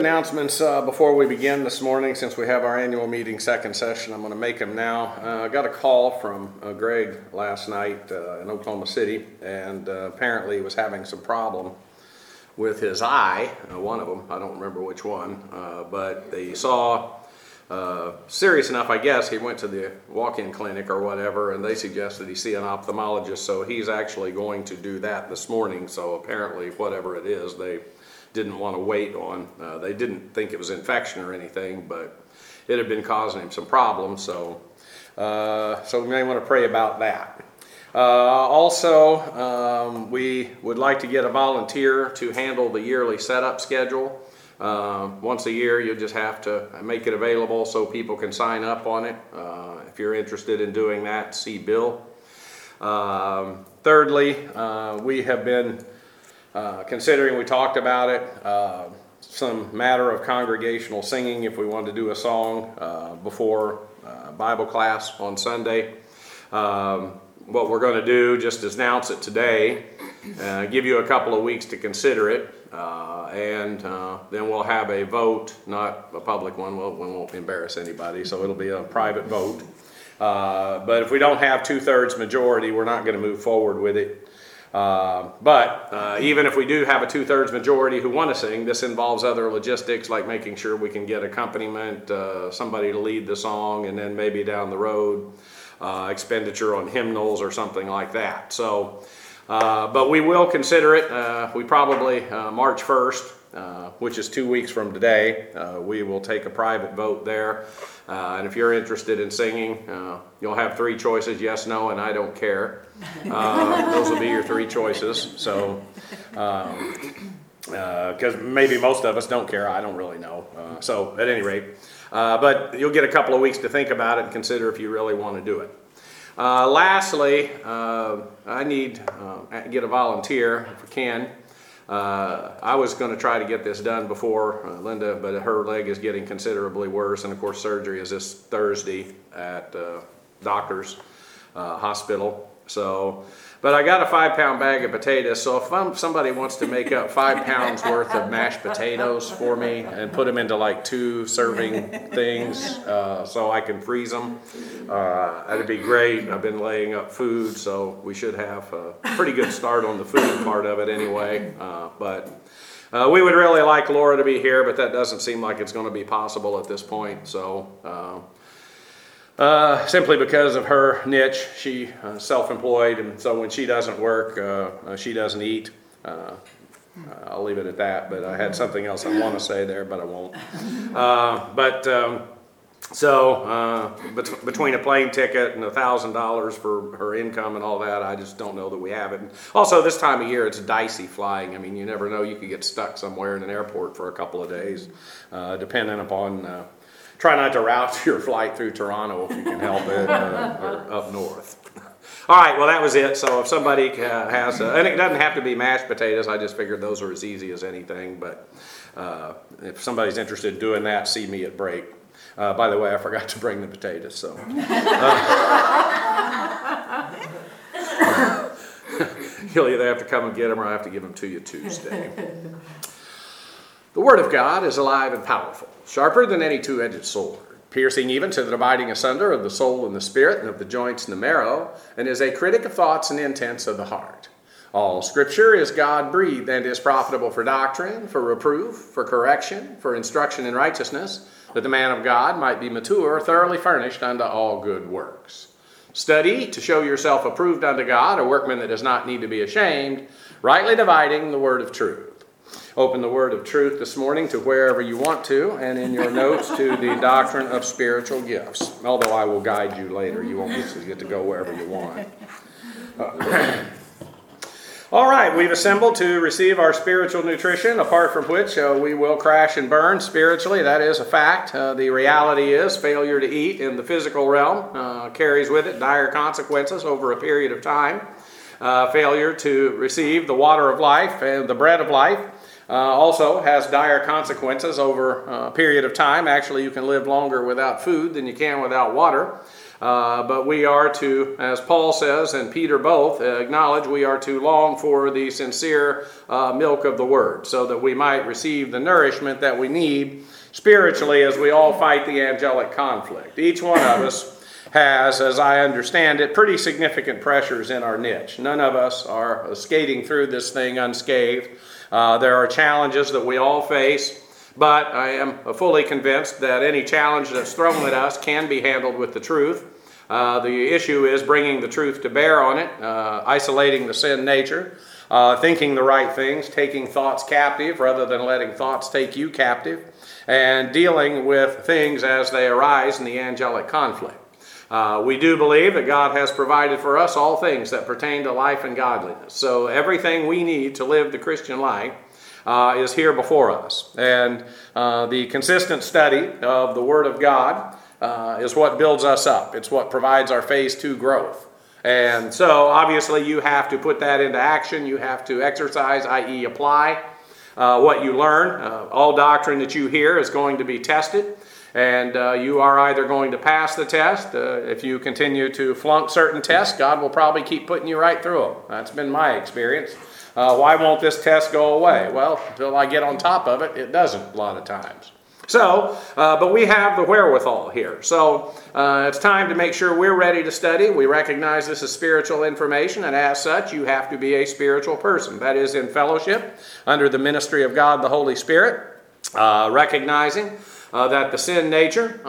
announcements before we begin this morning. Since we have our annual meeting second session, I'm going to make them now. I got a call from Greg last night in Oklahoma City, and apparently he was having some problem with his eye, one of them, I don't remember which one, but they saw serious enough, I guess. He went to the walk-in clinic or whatever, and they suggested he see an ophthalmologist, so he's actually going to do that this morning. So apparently, whatever it is, they didn't want to wait on. They didn't think it was infection or anything, but it had been causing him some problems, so we may want to pray about that. Also, we would like to get a volunteer to handle the yearly setup schedule. Once a year, you just have to make it available so people can sign up on it. If you're interested in doing that, see Bill. Thirdly, we have been considering, we talked about it, some matter of congregational singing if we wanted to do a song before Bible class on Sunday. What we're going to do, just announce it today, give you a couple of weeks to consider it, and then we'll have a vote, not a public one. We won't embarrass anybody, so it'll be a private vote. But if we don't have 2/3 majority, we're not going to move forward with it. But even if we do have a 2/3 majority who want to sing, this involves other logistics like making sure we can get accompaniment, somebody to lead the song, and then maybe down the road expenditure on hymnals or something like that. So, but we will consider it. We probably March 1st, which is 2 weeks from today, we will take a private vote there. And if you're interested in singing, you'll have 3 choices: yes, no, and I don't care. Those will be your 3 choices. So, because maybe most of us don't care. I don't really know. So at any rate, but you'll get a couple of weeks to think about it and consider if you really want to do it. Lastly, I need to get a volunteer if we can. I was going to try to get this done before Linda, but her leg is getting considerably worse, and of course surgery is this Thursday at doctor's hospital. So, but I got a 5-pound bag of potatoes, so if somebody wants to make up 5 pounds worth of mashed potatoes for me and put them into like 2 serving things so I can freeze them, that'd be great. I've been laying up food, so we should have a pretty good start on the food part of it anyway. But we would really like Laura to be here, but that doesn't seem like it's going to be possible at this point. So simply because of her niche, she self-employed, and so when she doesn't work, she doesn't eat. I'll leave it at that, but I had something else I want to say there, but I won't. Between a plane ticket and $1,000 for her income and all that, I just don't know that we have it. And also, this time of year, it's dicey flying. I mean, you never know. You could get stuck somewhere in an airport for a couple of days, depending upon... Try not to route your flight through Toronto if you can help it, or up north. All right, well, that was it. So if somebody has, and it doesn't have to be mashed potatoes. I just figured those are as easy as anything. But if somebody's interested in doing that, see me at break. By the way, I forgot to bring the potatoes. So you'll either have to come and get them, or I have to give them to you Tuesday. The Word of God is alive and powerful, sharper than any 2-edged sword, piercing even to the dividing asunder of the soul and the spirit, and of the joints and the marrow, and is a critic of thoughts and intents of the heart. All Scripture is God-breathed and is profitable for doctrine, for reproof, for correction, for instruction in righteousness, that the man of God might be mature, thoroughly furnished unto all good works. Study to show yourself approved unto God, a workman that does not need to be ashamed, rightly dividing the word of truth. Open the word of truth this morning to wherever you want to, and in your notes to the doctrine of spiritual gifts. Although I will guide you later. You won't get to go wherever you want. All right, we've assembled to receive our spiritual nutrition, apart from which we will crash and burn spiritually. That is a fact. The reality is failure to eat in the physical realm carries with it dire consequences over a period of time. Failure to receive the water of life and the bread of life also has dire consequences over a period of time. Actually, you can live longer without food than you can without water. But we are to, as Paul says and Peter both acknowledge, we are to long for the sincere milk of the Word, so that we might receive the nourishment that we need spiritually as we all fight the angelic conflict. Each one of us has, as I understand it, pretty significant pressures in our niche. None of us are skating through this thing unscathed. There are challenges that we all face, but I am fully convinced that any challenge that's thrown at us can be handled with the truth. The issue is bringing the truth to bear on it, isolating the sin nature, thinking the right things, taking thoughts captive rather than letting thoughts take you captive, and dealing with things as they arise in the angelic conflict. We do believe that God has provided for us all things that pertain to life and godliness. So everything we need to live the Christian life is here before us. And the consistent study of the Word of God is what builds us up. It's what provides our phase 2 growth. And so obviously you have to put that into action. You have to exercise, i.e. apply what you learn. All doctrine that you hear is going to be tested. And you are either going to pass the test. If you continue to flunk certain tests, God will probably keep putting you right through them. That's been my experience. Why won't this test go away? Well, until I get on top of it, it doesn't a lot of times. So, but we have the wherewithal here. So it's time to make sure we're ready to study. We recognize this is spiritual information, and as such, you have to be a spiritual person. That is, in fellowship, under the ministry of God the Holy Spirit, recognizing that the sin nature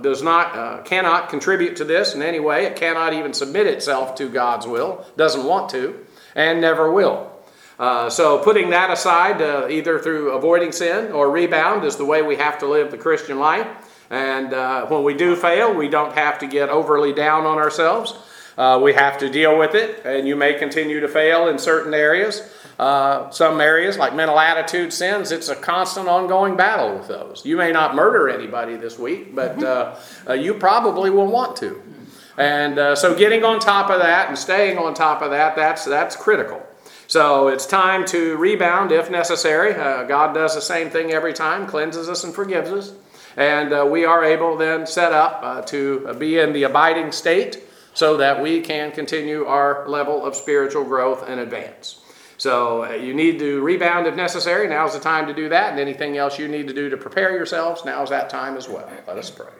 cannot contribute to this in any way. It cannot even submit itself to God's will, doesn't want to, and never will. So putting that aside, either through avoiding sin or rebound, is the way we have to live the Christian life. And when we do fail, we don't have to get overly down on ourselves. We have to deal with it, and you may continue to fail in certain areas. Some areas, like mental attitude sins, it's a constant ongoing battle with those. You may not murder anybody this week, but you probably will want to. And so getting on top of that and staying on top of that, that's critical. So it's time to rebound if necessary. God does the same thing every time, cleanses us and forgives us. And we are able then set up to be in the abiding state so that we can continue our level of spiritual growth and advance. So you need to rebound if necessary. Now's the time to do that. And anything else you need to do to prepare yourselves, now's that time as well. Let us pray.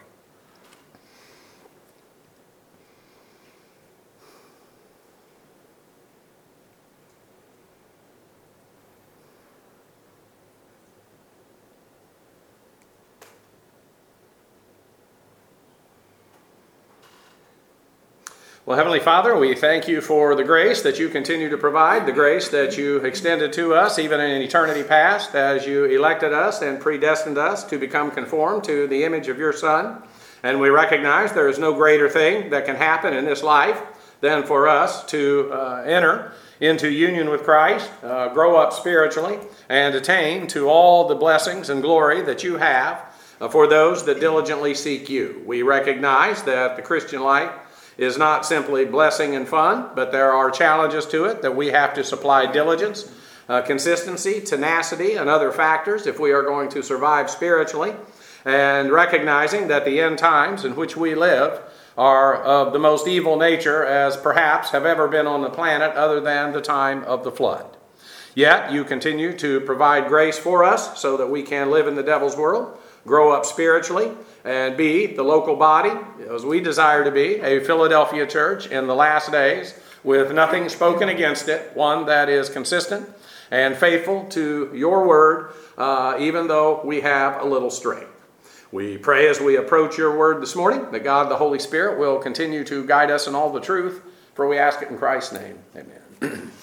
Well, Heavenly Father, we thank you for the grace that you continue to provide, the grace that you extended to us even in eternity past as you elected us and predestined us to become conformed to the image of your Son. And we recognize there is no greater thing that can happen in this life than for us to enter into union with Christ, grow up spiritually, and attain to all the blessings and glory that you have for those that diligently seek you. We recognize that the Christian life is not simply blessing and fun, but there are challenges to it that we have to supply diligence, consistency, tenacity, and other factors if we are going to survive spiritually, and recognizing that the end times in which we live are of the most evil nature as perhaps have ever been on the planet other than the time of the flood. Yet you continue to provide grace for us so that we can live in the devil's world, grow up spiritually, and be the local body, as we desire to be, a Philadelphia church in the last days, with nothing spoken against it, one that is consistent and faithful to your word, even though we have a little strength. We pray as we approach your word this morning that God the Holy Spirit will continue to guide us in all the truth, for we ask it in Christ's name. Amen.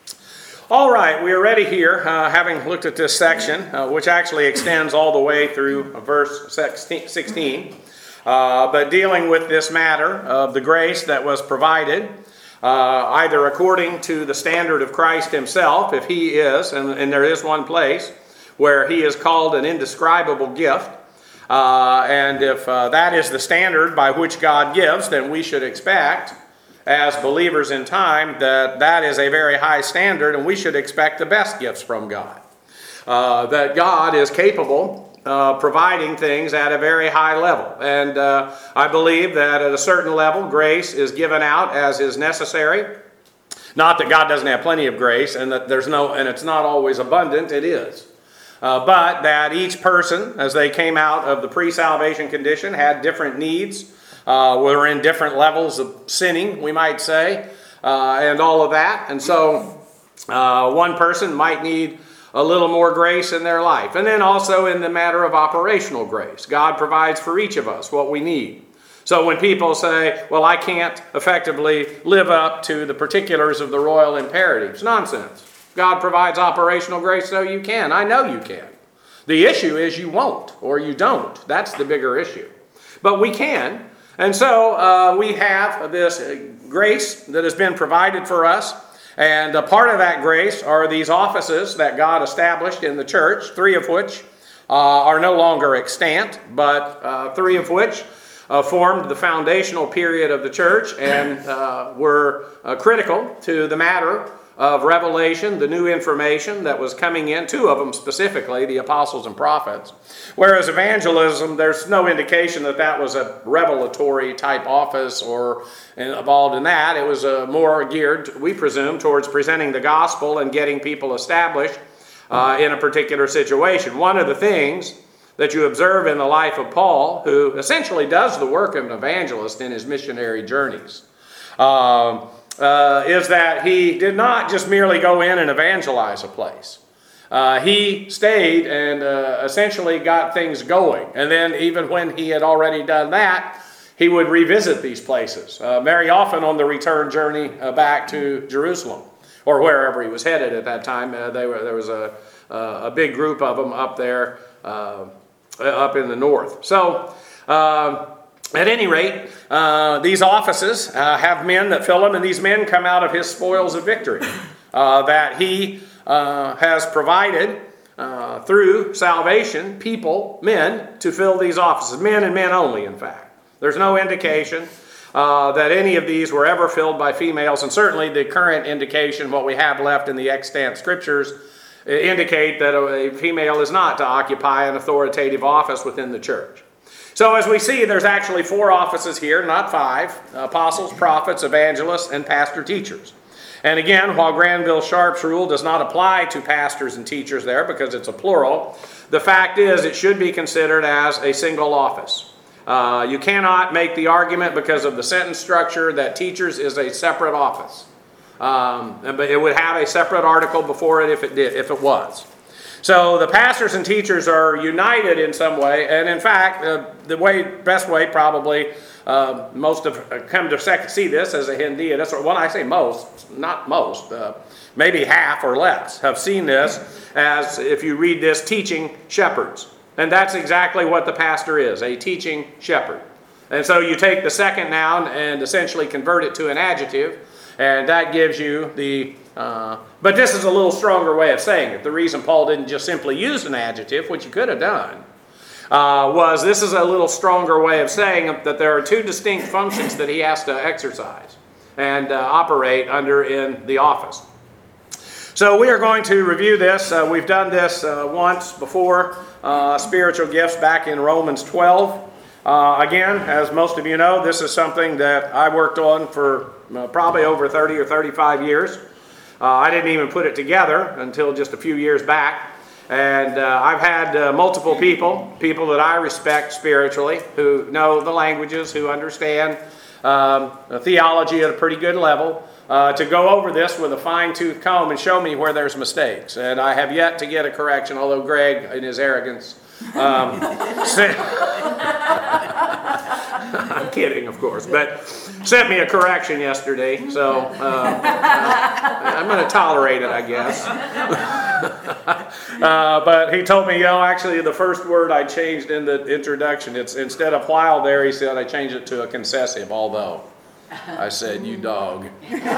All right, we are ready here, having looked at this section, which actually extends all the way through verse 16, but dealing with this matter of the grace that was provided, either according to the standard of Christ himself, if he is, and there is one place where he is called an indescribable gift, and if that is the standard by which God gives, then we should expect, as believers in time, that is a very high standard, and we should expect the best gifts from God. That God is capable providing things at a very high level. And I believe that at a certain level, grace is given out as is necessary. Not that God doesn't have plenty of grace and that and it's not always abundant, it is. But that each person, as they came out of the pre-salvation condition, had different needs, were in different levels of sinning, we might say, and all of that. And so one person might need a little more grace in their life. And then also in the matter of operational grace. God provides for each of us what we need. So when people say, well, I can't effectively live up to the particulars of the royal imperatives, nonsense. God provides operational grace so you can. I know you can. The issue is you won't or you don't. That's the bigger issue. But we can. And so we have this grace that has been provided for us. And a part of that grace are these offices that God established in the church, 3 of which are no longer extant, but 3 of which formed the foundational period of the church and were critical to the matter of revelation, the new information that was coming in, 2 of them specifically, the apostles and prophets. Whereas evangelism, there's no indication that that was a revelatory type office or involved in that. It was more geared, we presume, towards presenting the gospel and getting people established in a particular situation. One of the things that you observe in the life of Paul, who essentially does the work of an evangelist in his missionary journeys, is that he did not just merely go in and evangelize a place. He stayed and essentially got things going. And then even when he had already done that, he would revisit these places. Very often on the return journey back to Jerusalem, or wherever he was headed at that time. There was a big group of them up there, up in the north. So, at any rate, these offices have men that fill them, and these men come out of his spoils of victory that he has provided through salvation, people, men, to fill these offices. Men and men only, in fact. There's no indication that any of these were ever filled by females, and certainly the current indication, what we have left in the extant scriptures, indicate that a female is not to occupy an authoritative office within the church. So as we see, there's actually 4 offices here, not 5, apostles, prophets, evangelists, and pastor-teachers. And again, while Granville Sharp's rule does not apply to pastors and teachers there because it's a plural, the fact is it should be considered as a single office. You cannot make the argument because of the sentence structure that teachers is a separate office. But it would have a separate article before it if it was. So the pastors and teachers are united in some way, and in fact, the best way probably most have come to see this as a Hindianist, or when I say most, not most, maybe half or less have seen this as, if you read this, teaching shepherds. And that's exactly what the pastor is, a teaching shepherd. And so you take the second noun and essentially convert it to an adjective, and that gives you the... but this is a little stronger way of saying it. The reason Paul didn't just simply use an adjective, which he could have done, was this is a little stronger way of saying that there are 2 distinct functions that he has to exercise and operate under in the office. So we are going to review this. We've done this once before, spiritual gifts back in Romans 12. Again, as most of you know, this is something that I worked on for probably over 30 or 35 years. I didn't even put it together until just a few years back. And I've had multiple people that I respect spiritually, who know the languages, who understand theology at a pretty good level, to go over this with a fine-tooth comb and show me where there's mistakes. And I have yet to get a correction, although Greg, in his arrogance, I'm kidding, of course, but sent me a correction yesterday, so I'm going to tolerate it, I guess. But he told me, actually the first word I changed in the introduction, it's instead of while there, he said I changed it to a concessive, although. I said, you dog.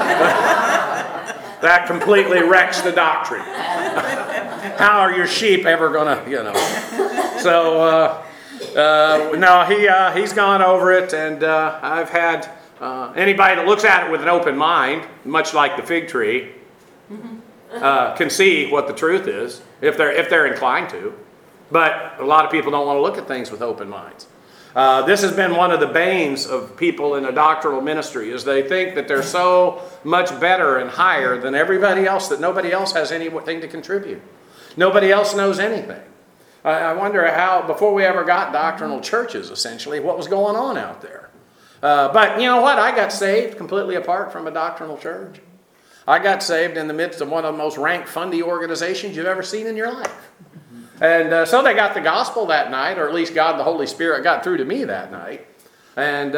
That completely wrecks the doctrine. How are your sheep ever going to, So, no, he's gone over it, and I've had anybody that looks at it with an open mind, much like the fig tree, can see what the truth is, if they're inclined to. But a lot of people don't want to look at things with open minds. This has been one of the banes of people in a doctrinal ministry, is they think that they're so much better and higher than everybody else that nobody else has anything to contribute. Nobody else knows anything. I wonder how, before we ever got doctrinal churches, essentially, what was going on out there. But you know what? I got saved completely apart from a doctrinal church. I got saved in the midst of one of the most rank, fundy organizations you've ever seen in your life. And so they got the gospel that night, or at least God the Holy Spirit got through to me that night. And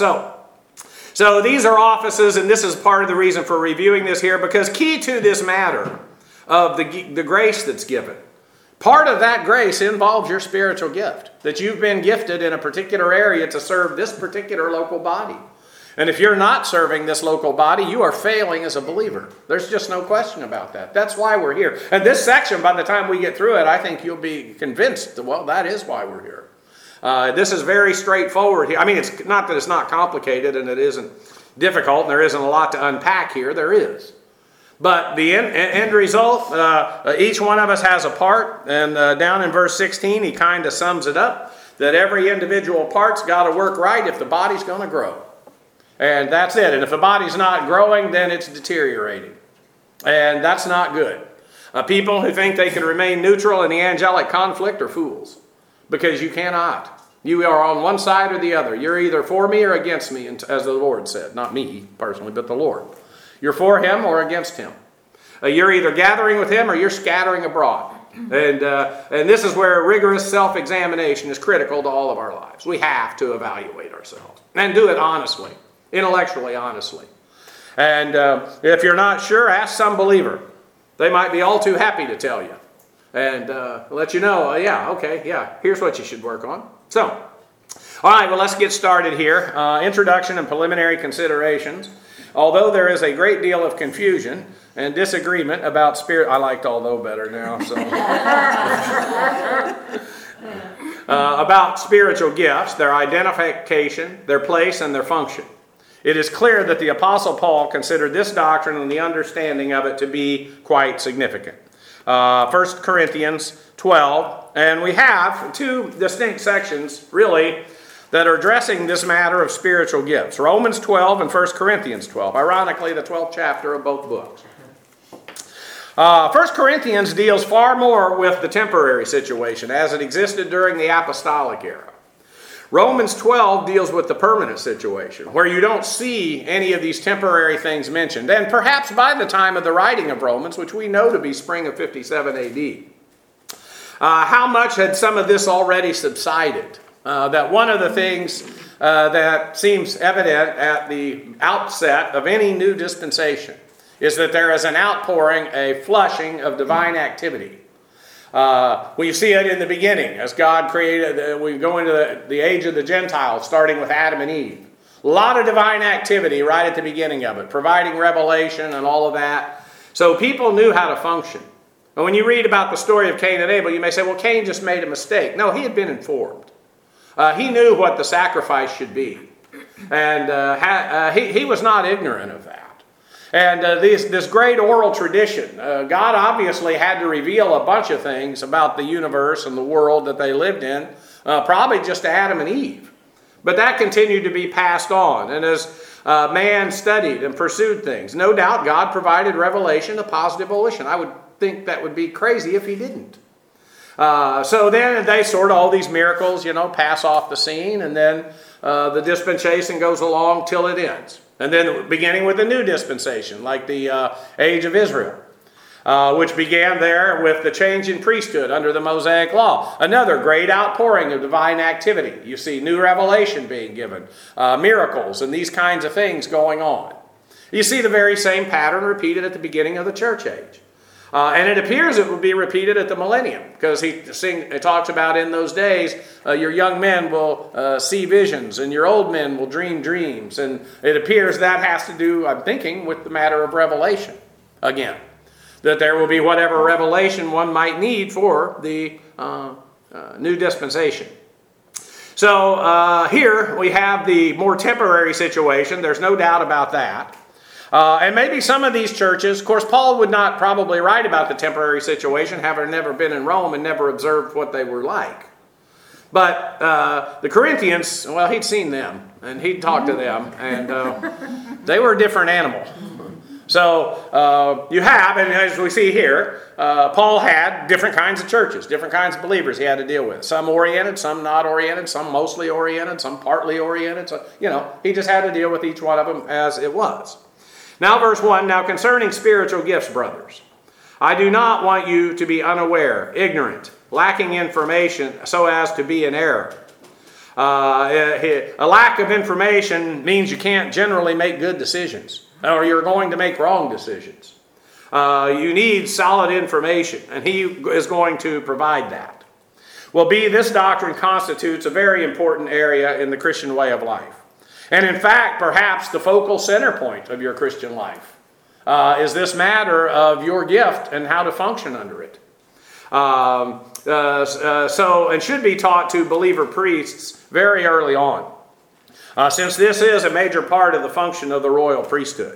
so these are offices, and this is part of the reason for reviewing this here, because key to this matter of the grace that's given, part of that grace involves your spiritual gift, that you've been gifted in a particular area to serve this particular local body. And if you're not serving this local body, you are failing as a believer. There's just no question about that. That's why we're here. And this section, by the time we get through it, I think you'll be convinced that, well, that is why we're here. This is very straightforward here. I mean, it's not that it's not complicated and it isn't difficult and there isn't a lot to unpack here. There is. But the end result, each one of us has a part. And down in verse 16, he kind of sums it up, that every individual part's got to work right if the body's going to grow. And that's it. And if the body's not growing, then it's deteriorating. And that's not good. People who think they can remain neutral in the angelic conflict are fools. Because you cannot. You are on one side or the other. You're either for me or against me, as the Lord said. Not me personally, but the Lord. You're for him or against him. You're either gathering with him or you're scattering abroad. And this is where rigorous self-examination is critical to all of our lives. We have to evaluate ourselves. And do it honestly. Intellectually, honestly. And if you're not sure, ask some believer. They might be all too happy to tell you. And let you know, here's what you should work on. So, all right, well, let's get started here. Introduction and preliminary considerations. Although there is a great deal of confusion and disagreement about spirit... I liked although better now, so... about spiritual gifts, their identification, their place, and their function. It is clear that the Apostle Paul considered this doctrine and the understanding of it to be quite significant. 1 Corinthians 12, and we have two distinct sections, really, that are addressing this matter of spiritual gifts. Romans 12 and 1 Corinthians 12. Ironically, the 12th chapter of both books. 1 Corinthians deals far more with the temporary situation as it existed during the apostolic era. Romans 12 deals with the permanent situation, where you don't see any of these temporary things mentioned. And perhaps by the time of the writing of Romans, which we know to be spring of 57 AD, how much had some of this already subsided? That one of the things that seems evident at the outset of any new dispensation is that there is an outpouring, a flushing of divine activity. We see it in the beginning as God created. We go into the age of the Gentiles, starting with Adam and Eve. A lot of divine activity right at the beginning of it, providing revelation and all of that. So people knew how to function. And when you read about the story of Cain and Abel, you may say, well, Cain just made a mistake. No, he had been informed. He knew what the sacrifice should be. And he was not ignorant of that. And this great oral tradition, God obviously had to reveal a bunch of things about the universe and the world that they lived in, probably just to Adam and Eve. But that continued to be passed on. And as man studied and pursued things, no doubt God provided revelation of positive volition. I would think that would be crazy if he didn't. So then they sort of, all these miracles, pass off the scene, and then the dispensation goes along till it ends. And then beginning with the new dispensation, like the age of Israel, which began there with the change in priesthood under the Mosaic law. Another great outpouring of divine activity. You see new revelation being given, miracles, and these kinds of things going on. You see the very same pattern repeated at the beginning of the church age. And it appears it will be repeated at the millennium, because he talks about in those days, your young men will see visions and your old men will dream dreams. And it appears that has to do, I'm thinking, with the matter of revelation again. That there will be whatever revelation one might need for the new dispensation. So here we have the more temporary situation. There's no doubt about that. And maybe some of these churches, of course, Paul would not probably write about the temporary situation, having never been in Rome and never observed what they were like. But the Corinthians, well, he'd seen them, and he'd talked to them, and they were a different animal. So you have, and as we see here, Paul had different kinds of churches, different kinds of believers he had to deal with. Some oriented, some not oriented, some mostly oriented, some partly oriented. So, he just had to deal with each one of them as it was. Now verse 1, now concerning spiritual gifts, brothers, I do not want you to be unaware, ignorant, lacking information so as to be in error. A lack of information means you can't generally make good decisions, or you're going to make wrong decisions. You need solid information, and he is going to provide that. Well, this doctrine constitutes a very important area in the Christian way of life. And in fact, perhaps the focal center point of your Christian life is this matter of your gift and how to function under it. And should be taught to believer priests very early on, since this is a major part of the function of the royal priesthood.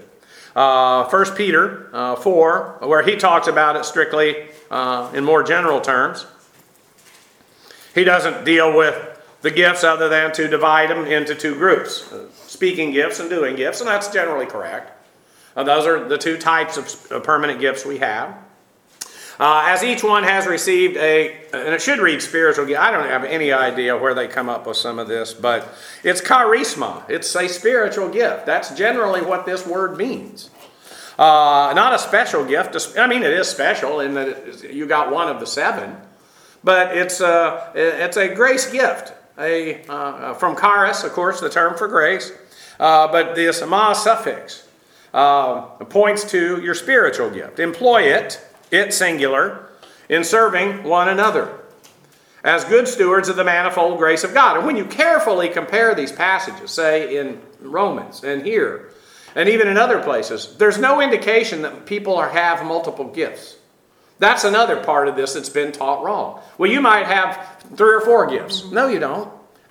1 Peter 4, where he talks about it strictly in more general terms. He doesn't deal with the gifts other than to divide them into two groups, speaking gifts and doing gifts, and that's generally correct. Those are the two types of permanent gifts we have. As each one has received and it should read spiritual gift. I don't have any idea where they come up with some of this, but it's charisma. It's a spiritual gift. That's generally what this word means. Not a special gift. I mean, it is special in that you got one of the 7, but it's a grace gift. From charis, of course, the term for grace, but this ma suffix points to your spiritual gift. Employ it singular, in serving one another as good stewards of the manifold grace of God. And when you carefully compare these passages, say in Romans and here, and even in other places, there's no indication that people have multiple gifts. That's another part of this that's been taught wrong. Well, you might have 3 or 4 gifts. No, you don't.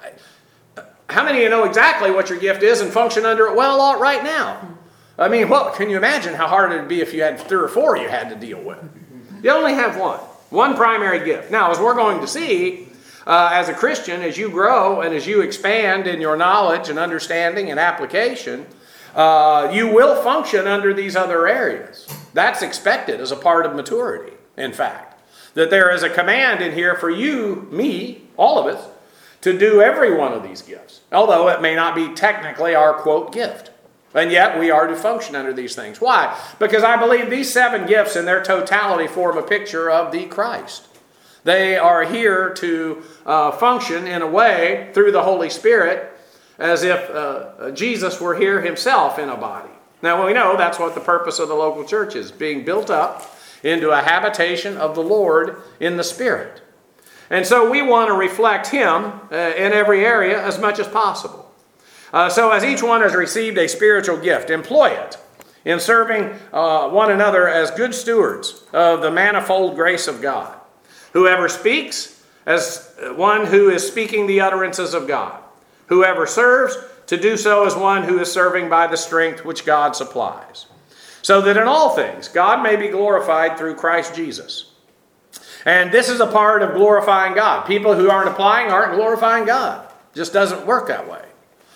How many of you know exactly what your gift is and function under it well right now? I mean, can you imagine how hard it would be if you had 3 or 4 you had to deal with? You only have one primary gift. Now, as we're going to see, as a Christian, as you grow and as you expand in your knowledge and understanding and application, you will function under these other areas. That's expected as a part of maturity, in fact. That there is a command in here for you, me, all of us, to do every one of these gifts. Although it may not be technically our, quote, gift. And yet we are to function under these things. Why? Because I believe these 7 gifts in their totality form a picture of the Christ. They are here to function in a way through the Holy Spirit as if Jesus were here himself in a body. Now we know that's what the purpose of the local church is, being built up into a habitation of the Lord in the Spirit. And so we want to reflect him in every area as much as possible. So as each one has received a spiritual gift, employ it in serving one another as good stewards of the manifold grace of God. Whoever speaks, as one who is speaking the utterances of God. Whoever serves, to do so as one who is serving by the strength which God supplies. So that in all things, God may be glorified through Christ Jesus. And this is a part of glorifying God. People who aren't applying aren't glorifying God. It just doesn't work that way.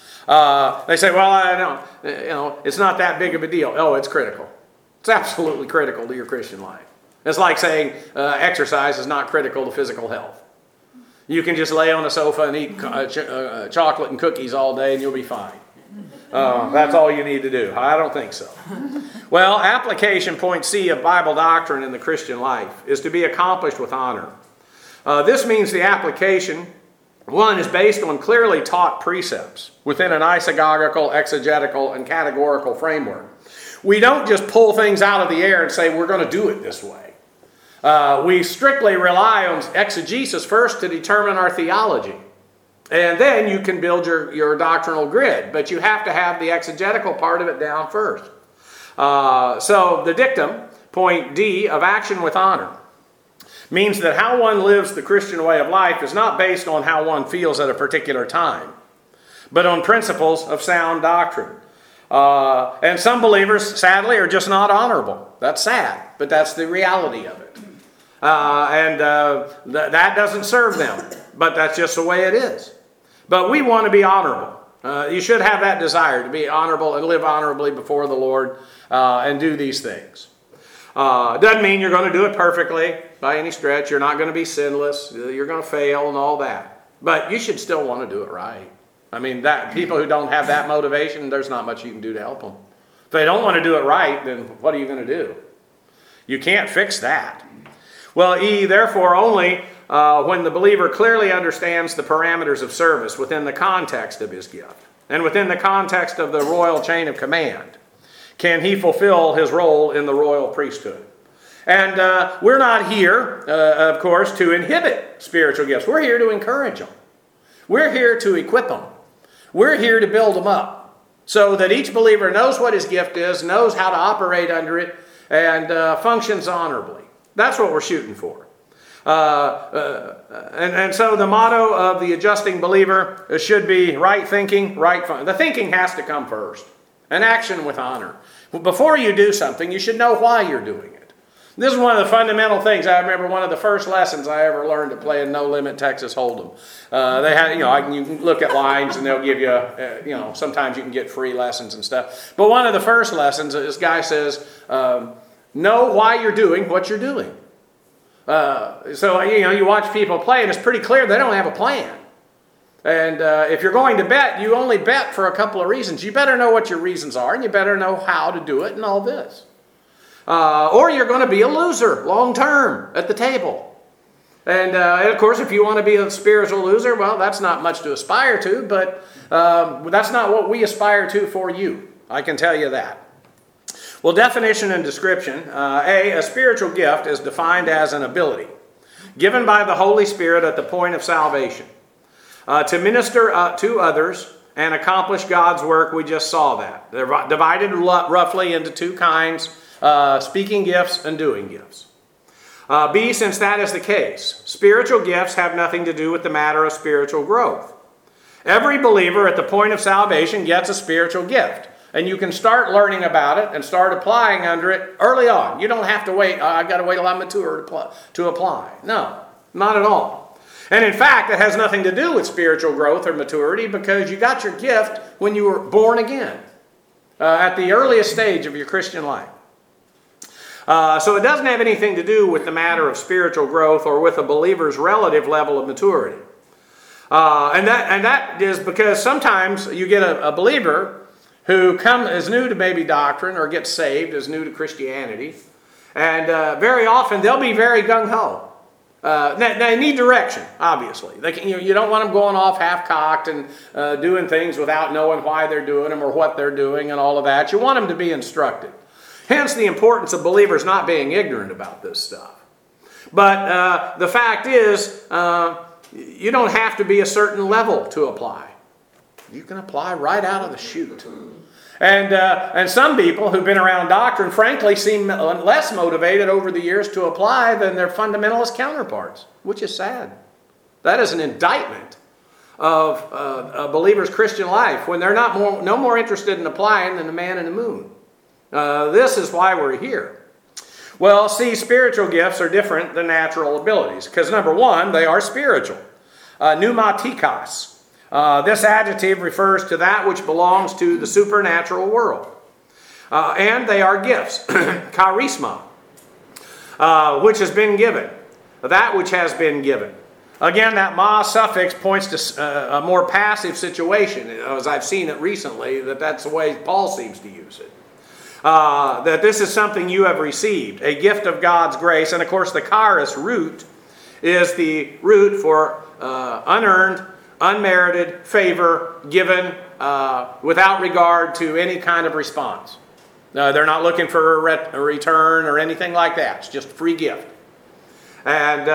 They say, well, I know, it's not that big of a deal. Oh, it's critical. It's absolutely critical to your Christian life. It's like saying exercise is not critical to physical health. You can just lay on a sofa and eat chocolate and cookies all day and you'll be fine. That's all you need to do. I don't think so. Well, application point C of Bible doctrine in the Christian life is to be accomplished with honor. This means the application, one, is based on clearly taught precepts within an isagogical, exegetical, and categorical framework. We don't just pull things out of the air and say we're going to do it this way. We strictly rely on exegesis first to determine our theology. And then you can build your doctrinal grid. But you have to have the exegetical part of it down first. So the dictum, point D, of action with honor, means that how one lives the Christian way of life is not based on how one feels at a particular time, but on principles of sound doctrine. And some believers, sadly, are just not honorable. That's sad, but that's the reality of it. That doesn't serve them, but that's just the way it is. But we want to be honorable. You should have that desire to be honorable and live honorably before the Lord and do these things. Doesn't mean you're going to do it perfectly by any stretch. You're not going to be sinless. You're going to fail and all that. But you should still want to do it right. I mean, people who don't have that motivation, there's not much you can do to help them. If they don't want to do it right, then what are you going to do? You can't fix that. Well, therefore, only when the believer clearly understands the parameters of service within the context of his gift and within the context of the royal chain of command can he fulfill his role in the royal priesthood. And we're not here, of course, to inhibit spiritual gifts. We're here to encourage them. We're here to equip them. We're here to build them up so that each believer knows what his gift is, knows how to operate under it, and functions honorably. That's what we're shooting for. And so the motto of the adjusting believer should be right thinking, right fun. The thinking has to come first. An action with honor. Before you do something, you should know why you're doing it. This is one of the fundamental things. I remember one of the first lessons I ever learned to play in No Limit Texas Hold'em. They had, you can look at lines and they'll give you, sometimes you can get free lessons and stuff. But one of the first lessons, this guy says, know why you're doing what you're doing. So you watch people play and it's pretty clear they don't have a plan. And if you're going to bet, you only bet for a couple of reasons. You better know what your reasons are and you better know how to do it and all this. Or you're going to be a loser long term at the table. And of course, if you want to be a spiritual loser, well, that's not much to aspire to, but that's not what we aspire to for you. I can tell you that. Well, definition and description. A spiritual gift is defined as an ability given by the Holy Spirit at the point of salvation to minister to others and accomplish God's work. We just saw that. They're divided roughly into two kinds. Speaking gifts and doing gifts. B, since that is the case, spiritual gifts have nothing to do with the matter of spiritual growth. Every believer at the point of salvation gets a spiritual gift, and you can start learning about it and start applying under it early on. You don't have to wait, I've got to wait till I'm mature to apply. No, not at all. And in fact, it has nothing to do with spiritual growth or maturity because you got your gift when you were born again, at the earliest stage of your Christian life. So it doesn't have anything to do with the matter of spiritual growth or with a believer's relative level of maturity. And that is because sometimes you get a believer who is new to maybe doctrine or gets saved, is new to Christianity. And very often they'll be very gung-ho. They need direction, obviously. You don't want them going off half-cocked and doing things without knowing why they're doing them or what they're doing and all of that. You want them to be instructed. Hence the importance of believers not being ignorant about this stuff. But the fact is, you don't have to be a certain level to apply. You can apply right out of the chute. And some people who've been around doctrine, frankly, seem less motivated over the years to apply than their fundamentalist counterparts, which is sad. That is an indictment of a believer's Christian life when they're no more interested in applying than the man in the moon. This is why we're here. Well, see, spiritual gifts are different than natural abilities because, number one, they are spiritual. Pneumatikos. This adjective refers to that which belongs to the supernatural world. And they are gifts. Charisma, which has been given. That which has been given. Again, that ma suffix points to a more passive situation, as I've seen it recently, that's the way Paul seems to use it. That this is something you have received, a gift of God's grace. And of course the charis root is the root for unearned, unmerited favor given without regard to any kind of response. They're not looking for a return or anything like that. It's just a free gift. And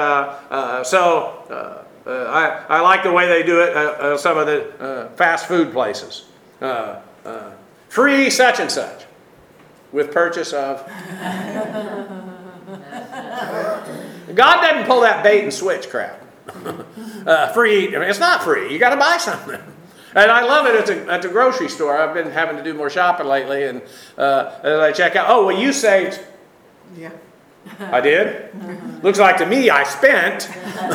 I like the way they do it at some of the fast food places. Free such and such. With purchase of. God doesn't pull that bait and switch crap. Free. I mean, it's not free. You got to buy something. And I love it at the grocery store. I've been having to do more shopping lately, and as I check out, oh, well, you saved. Yeah. I did? Looks like to me I spent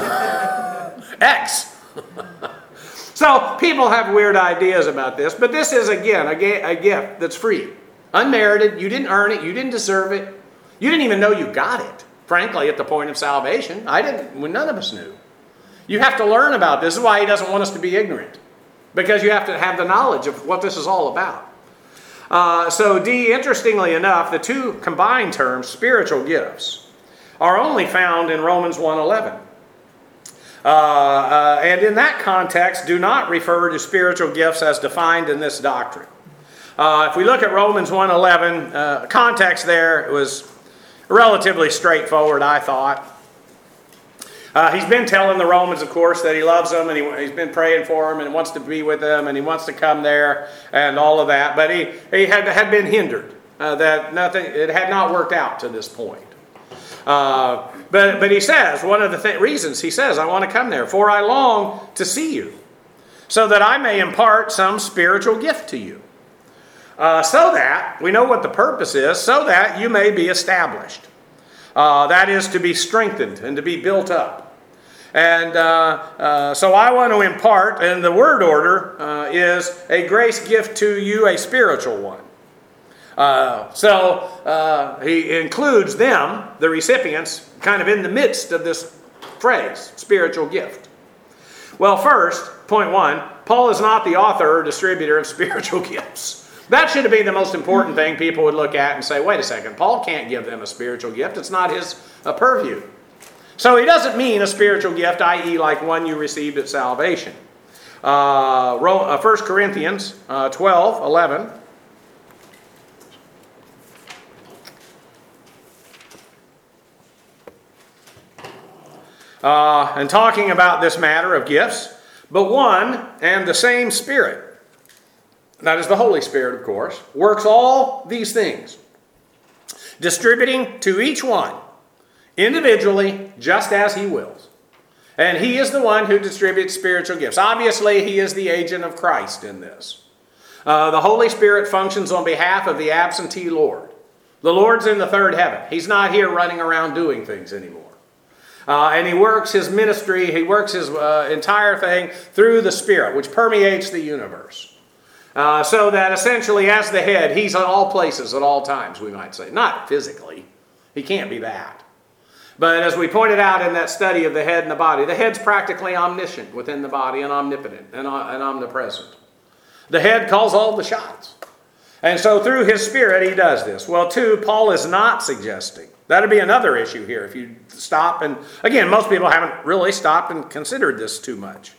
X. So people have weird ideas about this, but this is, again, a gift that's free. Unmerited. You didn't earn it. You didn't deserve it. You didn't even know you got it, frankly, at the point of salvation. I didn't. None of us knew. You have to learn about this. This is why he doesn't want us to be ignorant, because you have to have the knowledge of what this is all about. So D, interestingly enough, the two combined terms, spiritual gifts, are only found in Romans 1:11. And in that context, do not refer to spiritual gifts as defined in this doctrine. If we look at Romans 1:11, context there, it was relatively straightforward, I thought. He's been telling the Romans, of course, that he loves them, and he's been praying for them, and wants to be with them, and he wants to come there, and all of that. But he had been hindered. It had not worked out to this point. But he says, one of the reasons he says, I want to come there, for I long to see you, so that I may impart some spiritual gift to you. So that, we know what the purpose is, so that you may be established. That is to be strengthened and to be built up. And so I want to impart, and the word order is a grace gift to you, a spiritual one. So he includes them, the recipients, kind of in the midst of this phrase, spiritual gift. Well, first, point one, Paul is not the author or distributor of spiritual gifts. That should have been the most important thing people would look at and say, wait a second, Paul can't give them a spiritual gift. It's not his purview. So he doesn't mean a spiritual gift, i.e. like one you received at salvation. 1 Corinthians 12:11. And talking about this matter of gifts, but one and the same Spirit, that is the Holy Spirit, of course, works all these things, distributing to each one individually just as he wills. And he is the one who distributes spiritual gifts. Obviously, he is the agent of Christ in this. The Holy Spirit functions on behalf of the absentee Lord. The Lord's in the third heaven. He's not here running around doing things anymore. And he works his ministry, he works his entire thing through the Spirit, which permeates the universe. So that essentially as the head, he's in all places at all times, we might say. Not physically. He can't be that. But as we pointed out in that study of the head and the body, the head's practically omniscient within the body and omnipotent and omnipresent. The head calls all the shots. And so through his Spirit, he does this. Well, two, Paul is not suggesting. That'd be another issue here if you stop and, again, most people haven't really stopped and considered this too much.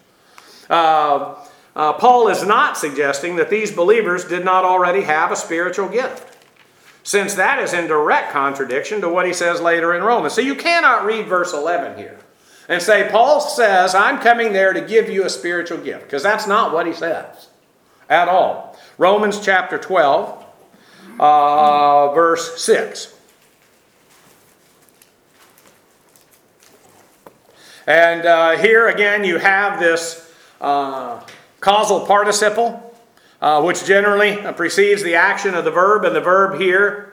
Paul is not suggesting that these believers did not already have a spiritual gift, since that is in direct contradiction to what he says later in Romans. So you cannot read verse 11 here and say, Paul says, I'm coming there to give you a spiritual gift, because that's not what he says at all. Romans chapter 12, verse 6. And here again you have this causal participle, which generally precedes the action of the verb, and the verb here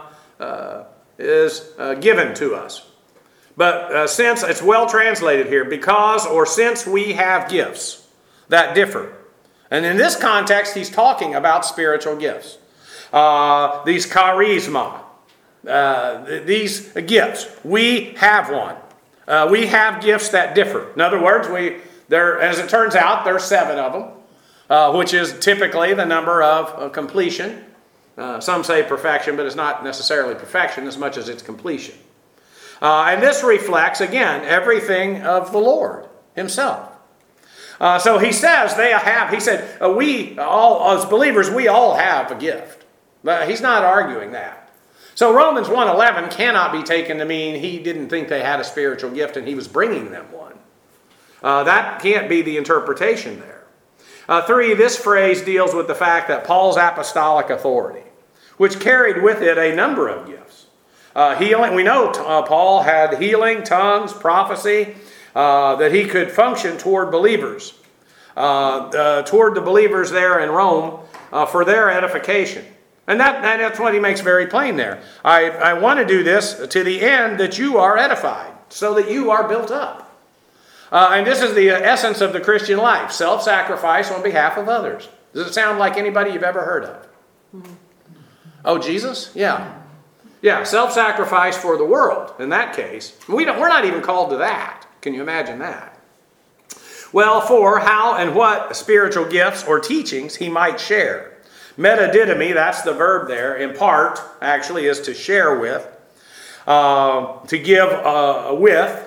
is given to us. But since it's well translated here, because or since we have gifts that differ. And in this context, he's talking about spiritual gifts. These charisma, these gifts, we have one. We have gifts that differ. In other words, as it turns out, there are 7 of them, which is typically the number of completion. Some say perfection, but it's not necessarily perfection as much as it's completion. And this reflects, again, everything of the Lord himself. So he says we all, as believers, we all have a gift. He's not arguing that. So Romans 1:11 cannot be taken to mean he didn't think they had a spiritual gift and he was bringing them one. That can't be the interpretation there. 3, this phrase deals with the fact that Paul's apostolic authority, which carried with it a number of gifts. Healing, we know Paul had healing, tongues, prophecy, that he could function toward believers. toward the believers there in Rome for their edification. And that's what he makes very plain there. I want to do this to the end that you are edified, so that you are built up. And this is the essence of the Christian life, self-sacrifice on behalf of others. Does it sound like anybody you've ever heard of? Oh, Jesus? Yeah. Yeah, self-sacrifice for the world, in that case. We're not even called to that. Can you imagine that? Well, for how and what spiritual gifts or teachings he might share. Metadidomi, that's the verb there, impart, actually, is to share with, to give with.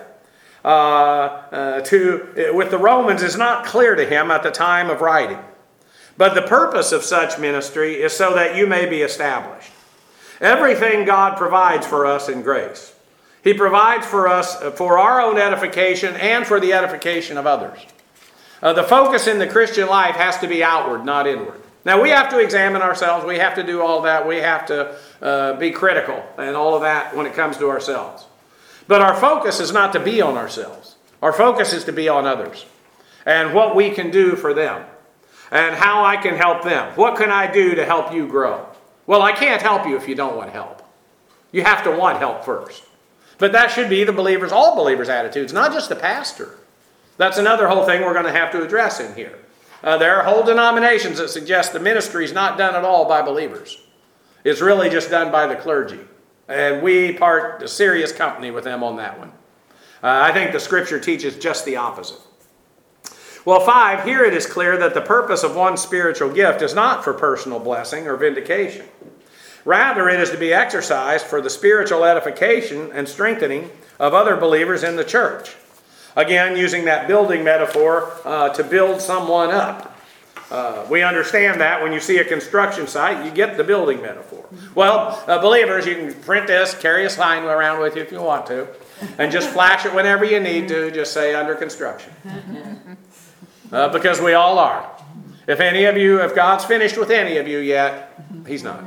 With the Romans is not clear to him at the time of writing. But the purpose of such ministry is so that you may be established. Everything God provides for us in grace. He provides for us for our own edification and for the edification of others. The focus in the Christian life has to be outward, not inward. Now, we have to examine ourselves. We have to do all that. We have to be critical and all of that when it comes to ourselves. But our focus is not to be on ourselves. Our focus is to be on others and what we can do for them and how I can help them. What can I do to help you grow? Well, I can't help you if you don't want help. You have to want help first. But that should be the believers, all believers' attitudes, not just the pastor. That's another whole thing we're going to have to address in here. There are whole denominations that suggest the ministry is not done at all by believers. It's really just done by the clergy. And we part serious company with them on that one. I think the Scripture teaches just the opposite. Well, 5, here it is clear that the purpose of one's spiritual gift is not for personal blessing or vindication. Rather, it is to be exercised for the spiritual edification and strengthening of other believers in the church. Again, using that building metaphor to build someone up. We understand that when you see a construction site, you get the building metaphor. Well, believers, you can print this, carry a sign around with you if you want to, and just flash it whenever you need to, just say under construction. Because we all are. If God's finished with any of you yet, He's not.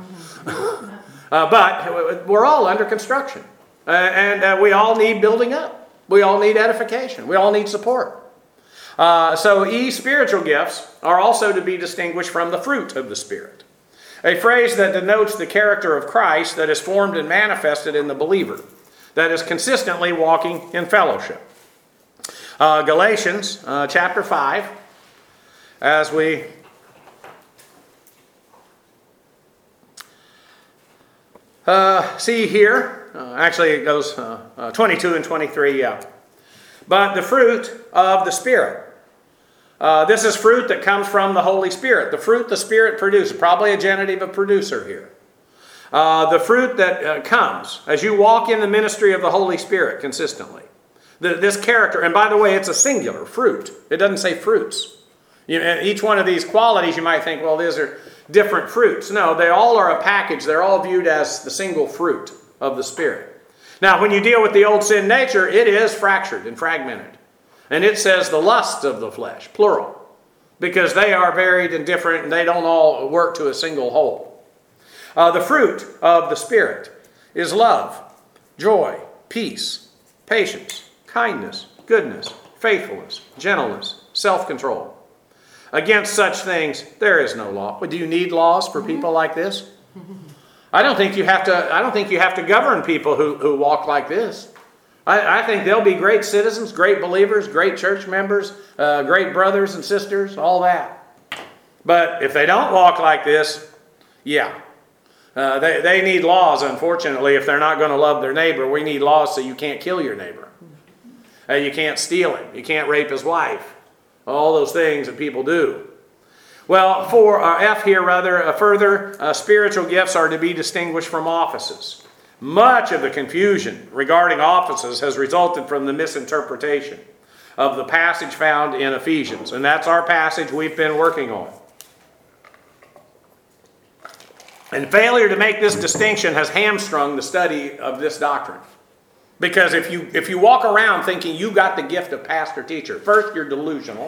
But we're all under construction. And we all need building up. We all need edification. We all need support. So spiritual gifts are also to be distinguished from the fruit of the Spirit. A phrase that denotes the character of Christ that is formed and manifested in the believer, that is consistently walking in fellowship. Galatians chapter 5, as we see here, actually it goes 22 and 23, yeah. But the fruit of the Spirit. This is fruit that comes from the Holy Spirit. The fruit the Spirit produces, probably a genitive of producer here. The fruit that comes as you walk in the ministry of the Holy Spirit consistently. This character, and by the way, it's a singular, fruit. It doesn't say fruits. Each one of these qualities you might think, well, these are different fruits. No, they all are a package. They're all viewed as the single fruit of the Spirit. Now, when you deal with the old sin nature, it is fractured and fragmented. And it says the lusts of the flesh, plural. Because they are varied and different and they don't all work to a single whole. The fruit of the Spirit is love, joy, peace, patience, kindness, goodness, faithfulness, gentleness, self-control. Against such things, there is no law. But do you need laws for people like this? I don't think you have to govern people who walk like this. I think they'll be great citizens, great believers, great church members, great brothers and sisters, all that. But if they don't walk like this, yeah. They need laws, unfortunately, if they're not going to love their neighbor. We need laws so you can't kill your neighbor. You can't steal him. You can't rape his wife. All those things that people do. Well, for F here, further, spiritual gifts are to be distinguished from offices. Much of the confusion regarding offices has resulted from the misinterpretation of the passage found in Ephesians. And that's our passage we've been working on. And failure to make this distinction has hamstrung the study of this doctrine. Because if you walk around thinking you got the gift of pastor teacher, first you're delusional.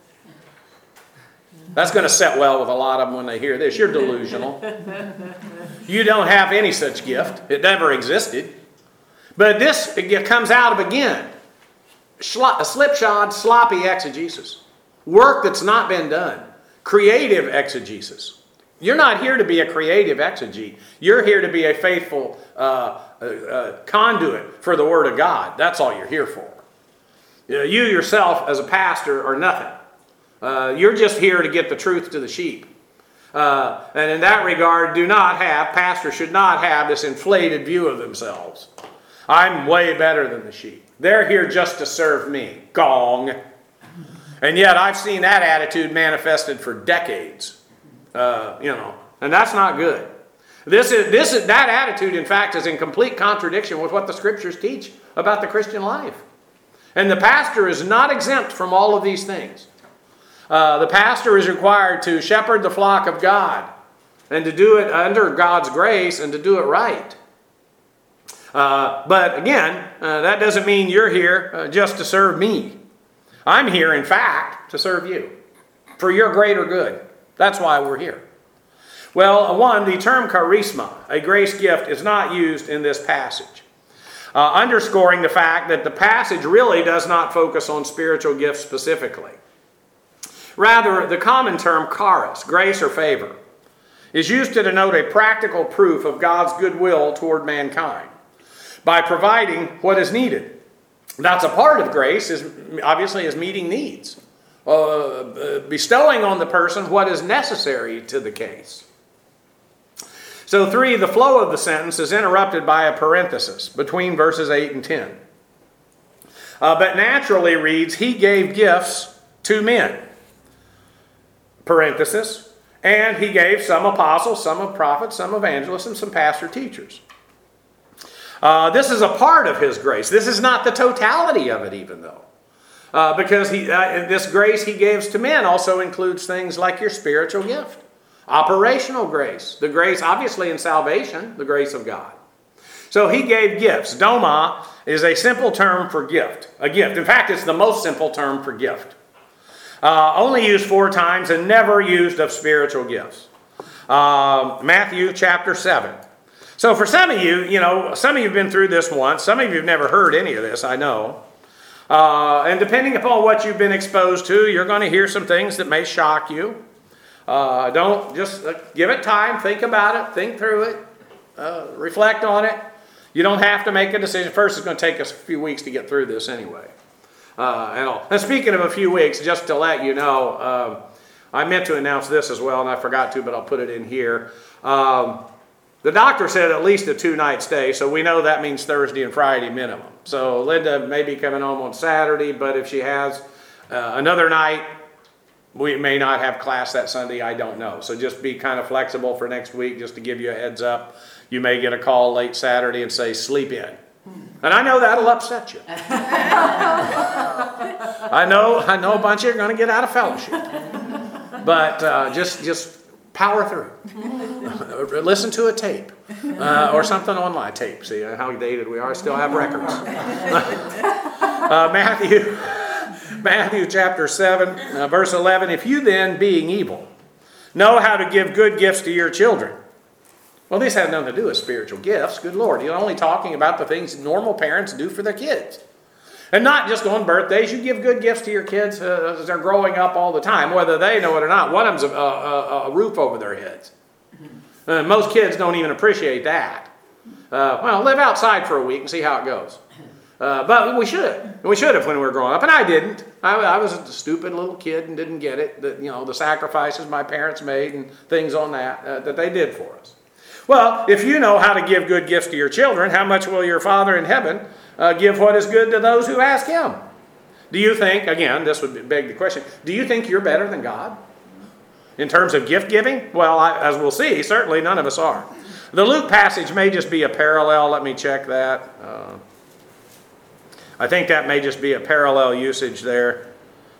That's going to set well with a lot of them when they hear this. You're delusional. You don't have any such gift. It never existed. But it comes out of, again, slipshod, sloppy exegesis. Work that's not been done. Creative exegesis. You're not here to be a creative exegete. You're here to be a faithful conduit for the Word of God. That's all you're here for. You yourself as a pastor are nothing. You're just here to get the truth to the sheep. And in that regard, pastors should not have this inflated view of themselves. I'm way better than the sheep. They're here just to serve me. Gong. And yet I've seen that attitude manifested for decades. And that's not good. That attitude, in fact, is in complete contradiction with what the Scriptures teach about the Christian life. And the pastor is not exempt from all of these things. The pastor is required to shepherd the flock of God and to do it under God's grace and to do it right. But again, that doesn't mean you're here just to serve me. I'm here, in fact, to serve you for your greater good. That's why we're here. Well, the term charisma, a grace gift, is not used in this passage, underscoring the fact that the passage really does not focus on spiritual gifts specifically. Rather, the common term charis, grace or favor, is used to denote a practical proof of God's goodwill toward mankind by providing what is needed. That's a part of grace, is meeting needs, bestowing on the person what is necessary to the case. So 3, the flow of the sentence is interrupted by a parenthesis between verses 8 and 10. But naturally reads, he gave gifts to men. Parenthesis. And he gave some apostles, some of prophets, some evangelists, and some pastor teachers. This is a part of his grace. This is not the totality of it even though. Because this grace he gives to men also includes things like your spiritual gift. Operational grace. The grace, obviously in salvation, the grace of God. So he gave gifts. Doma is a simple term for gift. A gift. In fact, it's the most simple term for gift. Only used 4 times and never used of spiritual gifts. Matthew chapter 7. So for some of you, some of you have been through this once. Some of you have never heard any of this, I know. And depending upon what you've been exposed to, you're going to hear some things that may shock you. Don't just give it time, think about it, think through it, reflect on it. You don't have to make a decision. First, it's going to take us a few weeks to get through this anyway. And speaking of a few weeks, just to let you know, I meant to announce this as well, and I forgot to, but I'll put it in here. The doctor said at least a 2-night stay, so we know that means Thursday and Friday minimum. So Linda may be coming home on Saturday, but if she has another night, we may not have class that Sunday, I don't know. So just be kind of flexible for next week, just to give you a heads up. You may get a call late Saturday and say, sleep in. And I know that'll upset you. I know a bunch of you are going to get out of fellowship. But just power through. Listen to a tape. Or something on my tape. See how dated we are. I still have records. Matthew chapter 7, verse 11. If you then, being evil, know how to give good gifts to your children. Well, this has nothing to do with spiritual gifts. Good Lord. You're only talking about the things normal parents do for their kids. And not just on birthdays. You give good gifts to your kids as they're growing up all the time, whether they know it or not. One of them's a roof over their heads. Most kids don't even appreciate that. Live outside for a week and see how it goes. But we should. We should have when we were growing up. And I didn't. I was a stupid little kid and didn't get it. The sacrifices my parents made and things on that they did for us. Well, if you know how to give good gifts to your children, how much will your Father in heaven give what is good to those who ask him? Do you think, again, this would beg the question, do you think you're better than God in terms of gift giving? Well, as we'll see, certainly none of us are. The Luke passage may just be a parallel. Let me check that. I think that may just be a parallel usage there.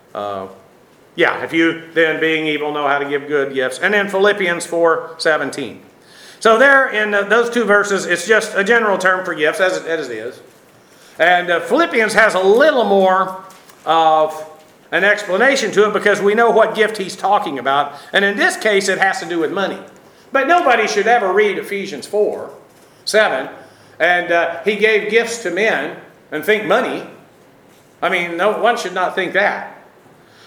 If you then being evil know how to give good gifts. And then Philippians 4:17. So there in those 2 verses, it's just a general term for gifts, as it is. And Philippians has a little more of an explanation to it because we know what gift he's talking about. And in this case, it has to do with money. But nobody should ever read Ephesians 4:7, and he gave gifts to men and think money. I mean, no one should not think that.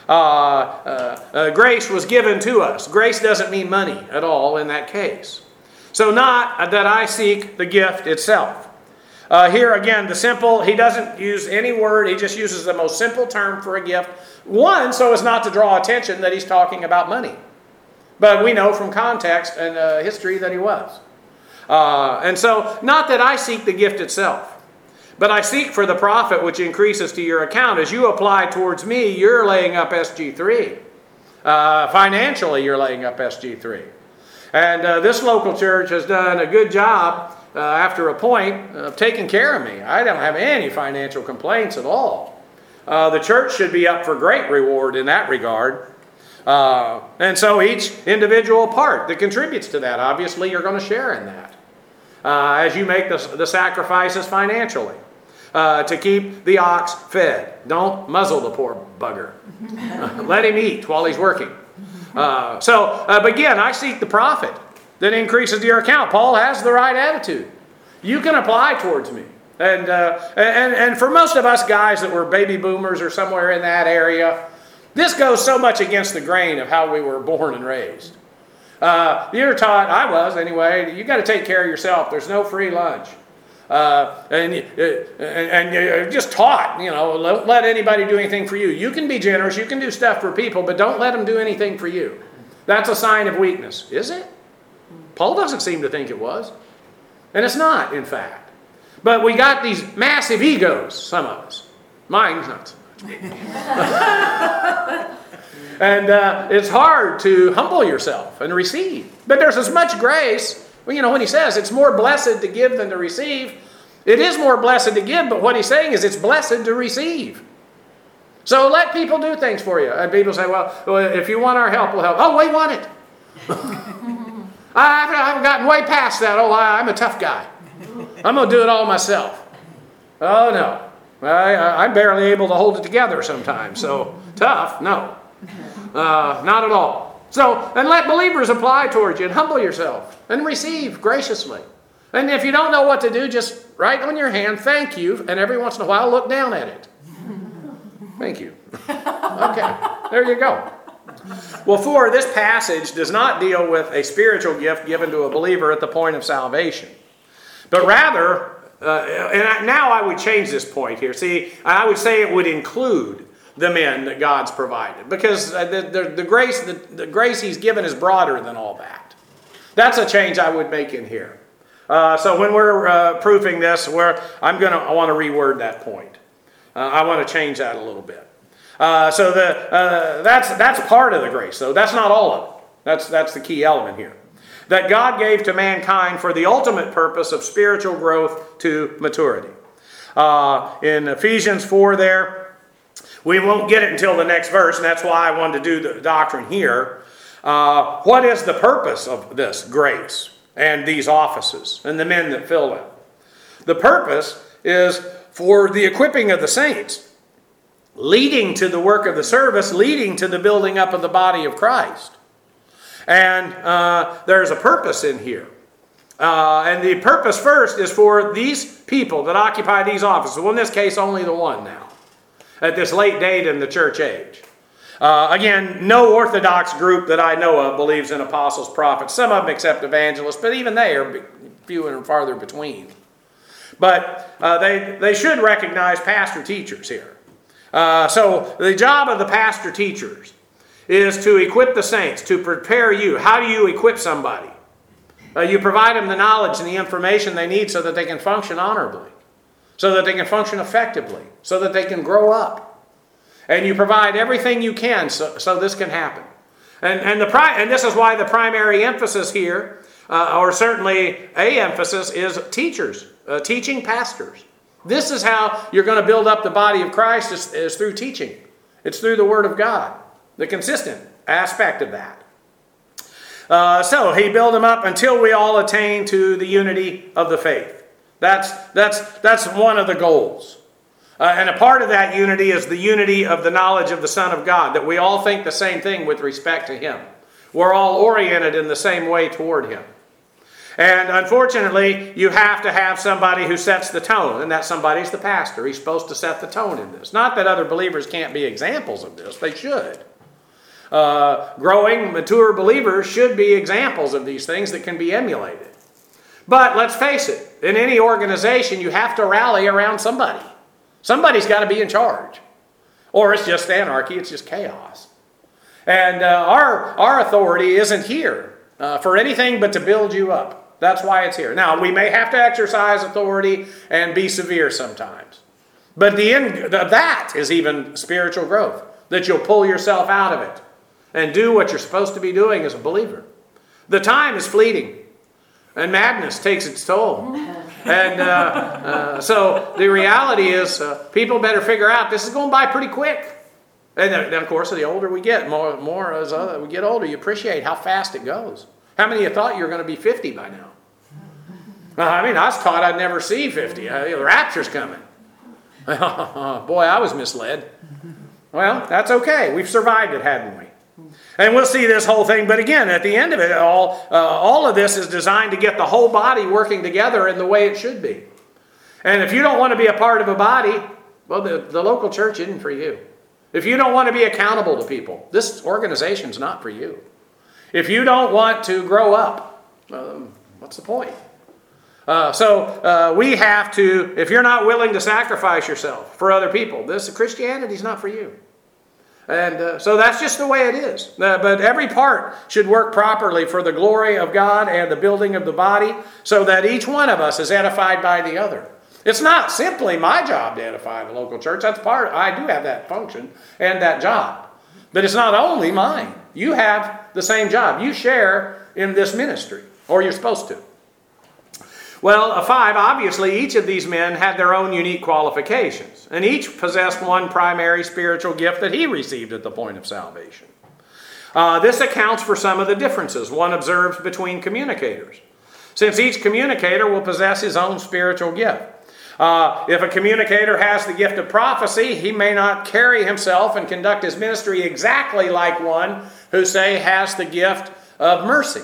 Grace was given to us. Grace doesn't mean money at all in that case. So not that I seek the gift itself. Here again, he doesn't use any word. He just uses the most simple term for a gift. One, so as not to draw attention that he's talking about money. But we know from context and history that he was. And so, not that I seek the gift itself, but I seek for the profit which increases to your account. As you apply towards me, you're laying up SG3. Financially, you're laying up SG3. And this local church has done a good job after a point of taking care of me. I don't have any financial complaints at all. The church should be up for great reward in that regard. And so each individual part that contributes to that, obviously you're going to share in that. As you make the sacrifices financially. To keep the ox fed. Don't muzzle the poor bugger. Let him eat while he's working. But again, I seek the profit that increases your account. Paul has the right attitude. You can apply towards me. And for most of us guys that were baby boomers or somewhere in that area, this goes so much against the grain of how we were born and raised. You're taught, I was anyway, you got to take care of yourself. There's no free lunch. And you're just taught, don't let anybody do anything for you. You can be generous, you can do stuff for people, but don't let them do anything for you. That's a sign of weakness. Is it? Paul doesn't seem to think it was. And it's not, in fact. But we got these massive egos, some of us. Mine's not so much. And it's hard to humble yourself and receive. But there's as much grace. Well, when he says it's more blessed to give than to receive, it is more blessed to give, but what he's saying is it's blessed to receive. So let people do things for you. And people say, well, if you want our help, we'll help. Oh, we want it. I've gotten way past that. Oh, I'm a tough guy. I'm going to do it all myself. Oh, no. I'm barely able to hold it together sometimes. So tough? No. Not at all. So, and let believers apply towards you and humble yourself and receive graciously. And if you don't know what to do, just write on your hand, thank you, and every once in a while look down at it. Thank you. Okay, there you go. Well, this passage does not deal with a spiritual gift given to a believer at the point of salvation. But rather, now I would change this point here. See, I would say it would include the men that God's provided. Because the grace he's given is broader than all that. That's a change I would make in here. So when we're proofing this, I want to reword that point. I want to change that a little bit. So that's part of the grace, though. That's not all of it. That's the key element here. That God gave to mankind for the ultimate purpose of spiritual growth to maturity. In Ephesians 4 there, we won't get it until the next verse, and that's why I wanted to do the doctrine here. What is the purpose of this grace and these offices and the men that fill them? The purpose is for the equipping of the saints, leading to the work of the service, leading to the building up of the body of Christ. And there's a purpose in here. And the purpose first is for these people that occupy these offices. Well, in this case, only the one now, at this late date in the church age. Again, no Orthodox group that I know of believes in apostles, prophets. Some of them accept evangelists, but even they are few and farther between. But they should recognize pastor teachers here. So the job of the pastor teachers is to equip the saints, to prepare you. How do you equip somebody? You provide them the knowledge and the information they need so that they can function honorably, so that they can function effectively, so that they can grow up. And you provide everything you can so this can happen. And this is why the primary emphasis here, or certainly a emphasis, is teachers, teaching pastors. This is how you're going to build up the body of Christ is through teaching. It's through the Word of God, the consistent aspect of that. So he built them up until we all attain to the unity of the faith. That's one of the goals. And a part of that unity is the unity of the knowledge of the Son of God, that we all think the same thing with respect to Him. We're all oriented in the same way toward Him. And unfortunately, you have to have somebody who sets the tone, and that somebody's the pastor. He's supposed to set the tone in this. Not that other believers can't be examples of this. They should. Growing, mature believers should be examples of these things that can be emulated. But let's face it, in any organization, you have to rally around somebody. Somebody's got to be in charge. Or it's just anarchy, it's just chaos. And our authority isn't here for anything but to build you up. That's why it's here. Now, we may have to exercise authority and be severe sometimes. But the end of that is even spiritual growth, that you'll pull yourself out of it and do what you're supposed to be doing as a believer. The time is fleeting, and madness takes its toll. And so the reality is people better figure out this is going by pretty quick. And then, of course, the older we get, more as we get older, you appreciate how fast it goes. How many of you thought you were going to be 50 by now? I mean, I was taught I'd never see 50. The rapture's coming. Boy, I was misled. Well, that's okay. We've survived it, haven't we? And we'll see this whole thing. But again, at the end of it all of this is designed to get the whole body working together in the way it should be. And if you don't want to be a part of a body, well, the local church isn't for you. If you don't want to be accountable to people, this organization's not for you. If you don't want to grow up, what's the point? So we have to, if you're not willing to sacrifice yourself for other people, Christianity's not for you. And so that's just the way it is. But every part should work properly for the glory of God and the building of the body so that each one of us is edified by the other. It's not simply my job to edify the local church. I do have that function and that job. But it's not only mine. You have the same job. You share in this ministry, or you're supposed to. Well, 5, obviously each of these men had their own unique qualifications, and each possessed one primary spiritual gift that he received at the point of salvation. This accounts for some of the differences one observes between communicators, since each communicator will possess his own spiritual gift. If a communicator has the gift of prophecy, he may not carry himself and conduct his ministry exactly like one who, say, has the gift of mercy.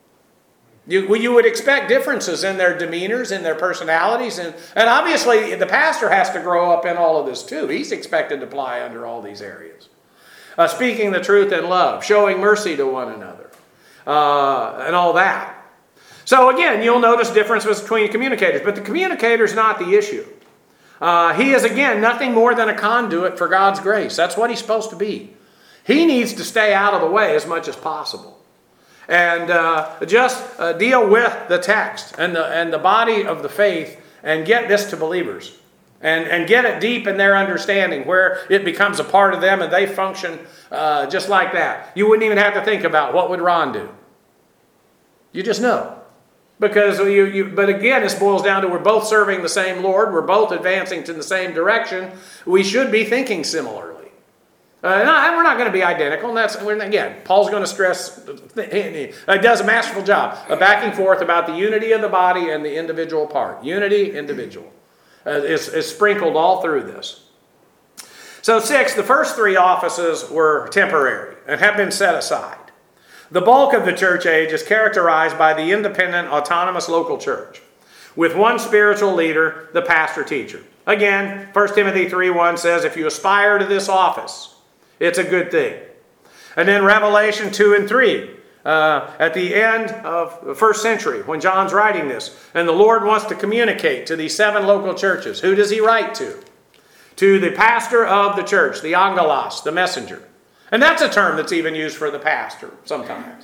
You would expect differences in their demeanors, in their personalities, and obviously the pastor has to grow up in all of this too. He's expected to apply under all these areas. Speaking the truth in love, showing mercy to one another, and all that. So again, you'll notice differences between communicators, but the communicator's not the issue. He is, again, nothing more than a conduit for God's grace. That's what he's supposed to be. He needs to stay out of the way as much as possible. And just deal with the text and the body of the faith and get this to believers. And get it deep in their understanding where it becomes a part of them and they function just like that. You wouldn't even have to think about what would Ron do. You just know. Because but again, this boils down to we're both serving the same Lord. We're both advancing to the same direction. We should be thinking similarly. And we're not going to be identical. And again, Paul's going to stress, he does a masterful job of backing forth about the unity of the body and the individual part. Unity, individual, is sprinkled all through this. So 6, the first 3 offices were temporary and have been set aside. The bulk of the church age is characterized by the independent, autonomous local church, with one spiritual leader, the pastor-teacher. Again, 1 Timothy 3:1 says, if you aspire to this office, it's a good thing. And then Revelation 2 and 3, at the end of the first century, when John's writing this, and the Lord wants to communicate to these 7 local churches. Who does he write to? To the pastor of the church, the angelos, the messenger. And that's a term that's even used for the pastor sometimes,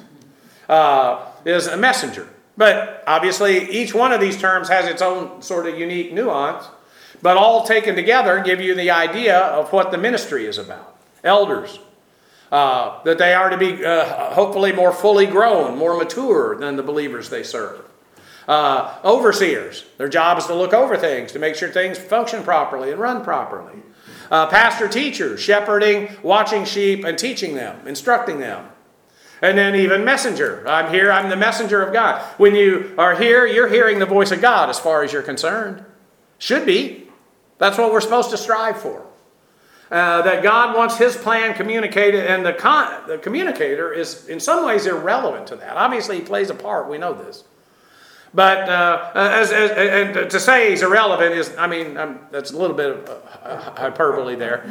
is a messenger. But obviously each one of these terms has its own sort of unique nuance, but all taken together give you the idea of what the ministry is about. Elders, that they are to be hopefully more fully grown, more mature than the believers they serve. Overseers, their job is to look over things, to make sure things function properly and run properly. Pastor teachers, shepherding, watching sheep, and teaching them, instructing them. And then even messenger. I'm here, I'm the messenger of God. When you are here, you're hearing the voice of God as far as you're concerned. Should be. That's what we're supposed to strive for. That God wants his plan communicated, and the communicator is in some ways irrelevant to that. Obviously he plays a part, we know this. But and to say he's irrelevant is, I mean, that's a little bit of hyperbole there.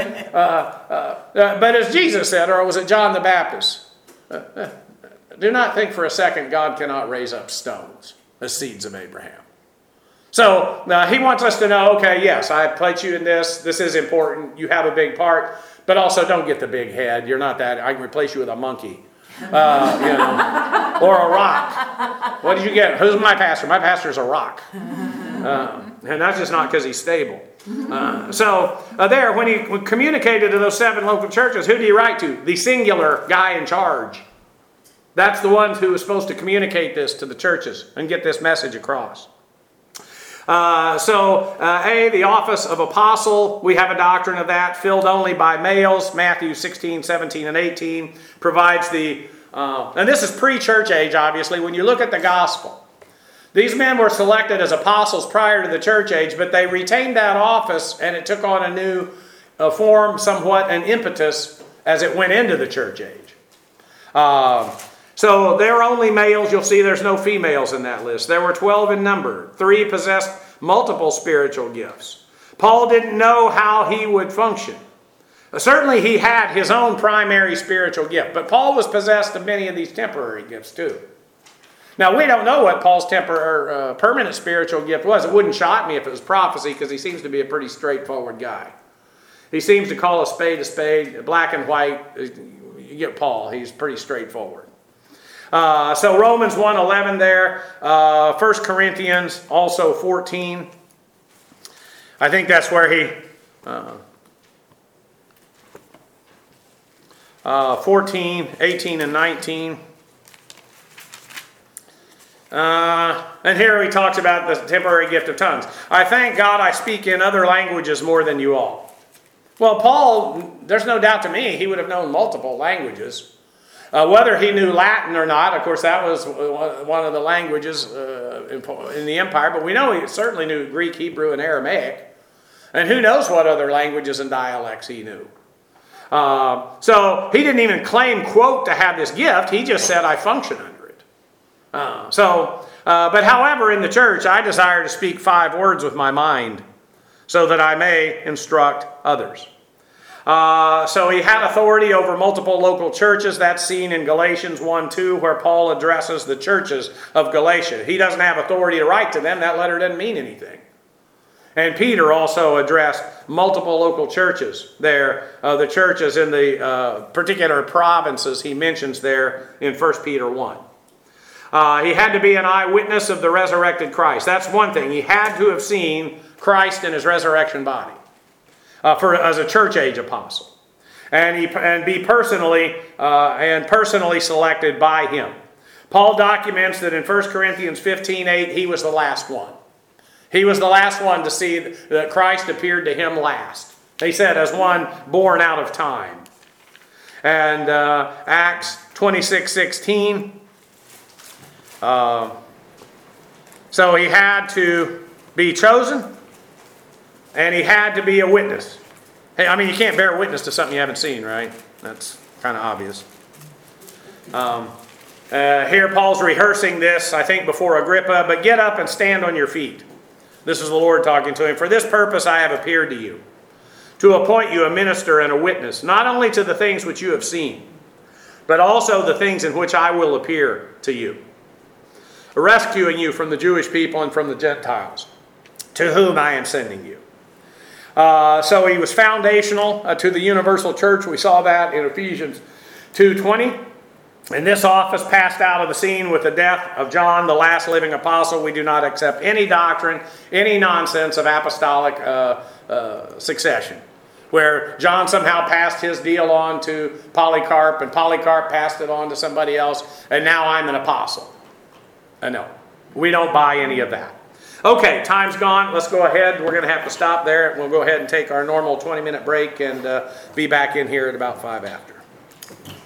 But as Jesus said, or was it John the Baptist? Do not think for a second God cannot raise up stones as seeds of Abraham. So he wants us to know, okay, yes, I place you in this. This is important. You have a big part. But also don't get the big head. You're not that. I can replace you with a monkey. Or a rock. What did you get? Who's my pastor? My pastor's a rock. And that's just not because he's stable. There, when he communicated to those 7 local churches, who did he write to? The singular guy in charge. That's the one who was supposed to communicate this to the churches and get this message across. The office of apostle, we have a doctrine of that, filled only by males. Matthew 16, 17, and 18 provides and this is pre-church age, obviously. When you look at the gospel, these men were selected as apostles prior to the church age, but they retained that office, and it took on a new form, somewhat an impetus, as it went into the church age. So they're only males. You'll see there's no females in that list. There were 12 in number. 3 possessed multiple spiritual gifts. Paul didn't know how he would function. Certainly he had his own primary spiritual gift, but Paul was possessed of many of these temporary gifts too. Now we don't know what Paul's permanent spiritual gift was. It wouldn't shock me if it was prophecy, because he seems to be a pretty straightforward guy. He seems to call a spade, black and white. You get Paul, he's pretty straightforward. So Romans 1:11 there, 1 Corinthians also 14. I think that's where he, 14, 18, and 19. And here he talks about the temporary gift of tongues. I thank God I speak in other languages more than you all. Well, Paul, there's no doubt to me, he would have known multiple languages. Whether he knew Latin or not, of course, that was one of the languages in the empire, but we know he certainly knew Greek, Hebrew, and Aramaic. And who knows what other languages and dialects he knew. So he didn't even claim, quote, to have this gift. He just said, I function under it. But however, in the church, I desire to speak 5 words with my mind so that I may instruct others. So he had authority over multiple local churches. That's seen in Galatians 1:2, where Paul addresses the churches of Galatia. He doesn't have authority to write to them. That letter doesn't mean anything. And Peter also addressed multiple local churches there, the churches in the particular provinces he mentions there in 1 Peter 1. He had to be an eyewitness of the resurrected Christ. That's one thing. He had to have seen Christ in his resurrection body. As a church age apostle, and be personally selected by him. Paul documents that in 1 Corinthians 15:8 he was the last one. He was the last one to see that Christ appeared to him last. He said, as one born out of time. And Acts 26:16. So he had to be chosen. And he had to be a witness. Hey, I mean, you can't bear witness to something you haven't seen, right? That's kind of obvious. Here Paul's rehearsing this, I think, before Agrippa. But get up and stand on your feet. This is the Lord talking to him. For this purpose I have appeared to you, to appoint you a minister and a witness, not only to the things which you have seen, but also the things in which I will appear to you, rescuing you from the Jewish people and from the Gentiles, to whom I am sending you. So he was foundational to the universal church. We saw that in Ephesians 2:20. And this office passed out of the scene with the death of John, the last living apostle. We do not accept any doctrine, any nonsense of apostolic succession, where John somehow passed his deal on to Polycarp, and Polycarp passed it on to somebody else, and now I'm an apostle. No, we don't buy any of that. Okay, time's gone. Let's go ahead. We're going to have to stop there. We'll go ahead and take our normal 20-minute break and be back in here at about 5 after.